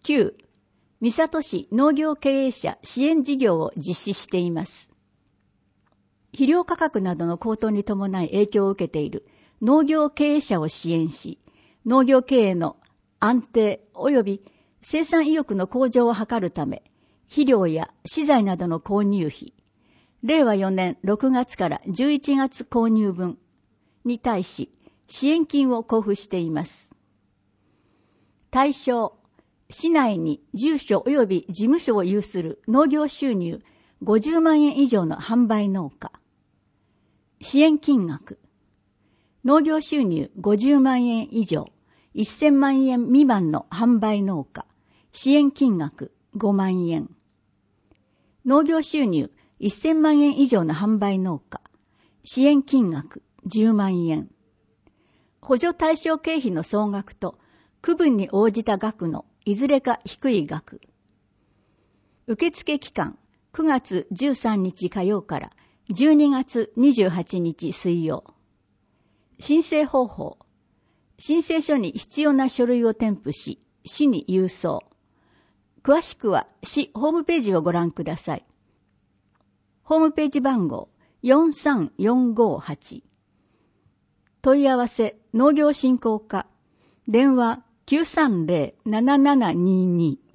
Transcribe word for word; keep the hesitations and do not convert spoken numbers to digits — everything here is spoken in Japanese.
きゅう、三郷市農業経営者支援事業を実施しています。肥料価格などの高騰に伴い影響を受けている農業経営者を支援し、農業経営の安定及び生産意欲の向上を図るため、肥料や資材などの購入費、れいわよねんろくがつからじゅういちがつ購入分に対し支援金を交付しています。対象、市内に住所及び事務所を有する農業収入ごじゅうまんえん以上の販売農家。支援金額、農業収入ごじゅうまんえん以上、せんまんえん未満の販売農家、支援金額ごまんえん。農業収入せんまんえん以上の販売農家、支援金額じゅうまんえん。補助対象経費の総額と区分に応じた額のいずれか低い額。受付期間くがつじゅうさんにち火曜からじゅうにがつにじゅうはちにち水曜。申請方法。申請書に必要な書類を添付し、市に郵送。詳しくは市ホームページをご覧ください。ホームページ番号よんさんよんごはち。問い合わせ農業振興課。電話きゅうさんぜろ ななななにに。